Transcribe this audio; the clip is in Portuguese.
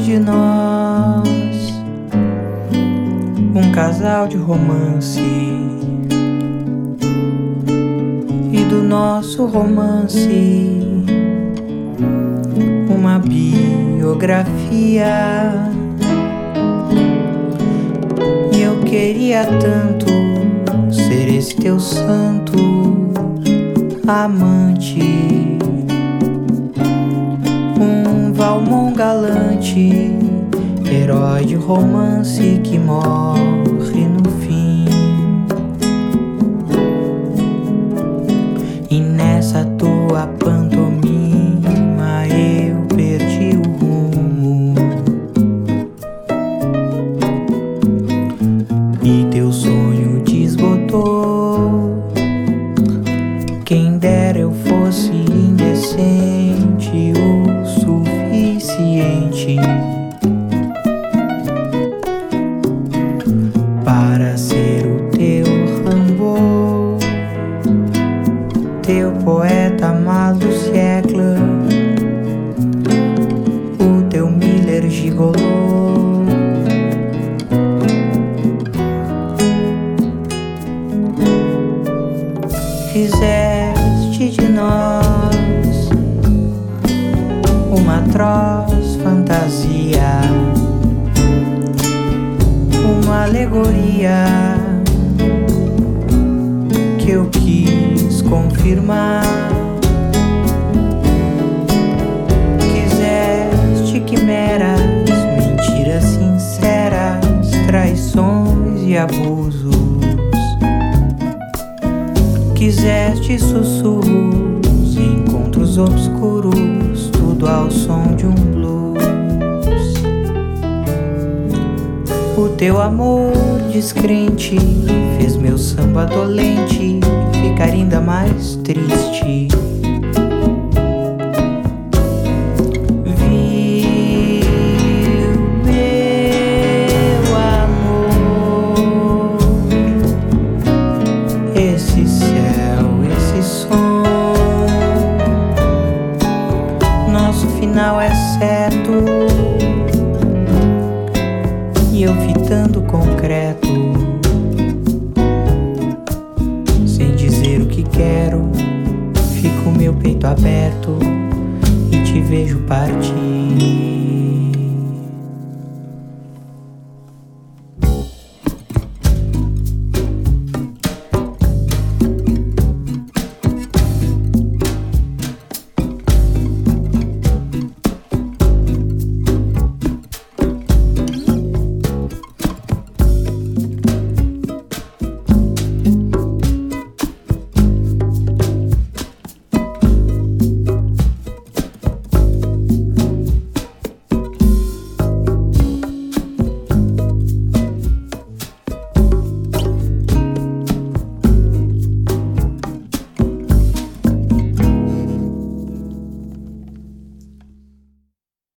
de nós, um casal de romance, e do nosso romance uma biografia. E eu queria tanto ser esse teu santo amante, um Valmont galante, herói de romance que morre no fim. E nessa tua pantomima eu perdi o rumo, e teu sonho desbotou. Quem dera eu fosse indecente o suficiente para ser o teu Rimbaud, teu poeta mal do século, o teu Miller gigolô. Fizeste de nós uma atroz fantasia, uma alegoria que eu quis confirmar. Quiseste quimeras, mentiras sinceras, traições e abusos. Quiseste sussurros, encontros obscuros, tudo ao som de um blues. O teu amor descrente fez meu samba dolente ficar ainda mais triste. Esse céu, esse som, nosso final é certo. E eu fitando concreto, sem dizer o que quero, fico meu peito aberto e te vejo partir.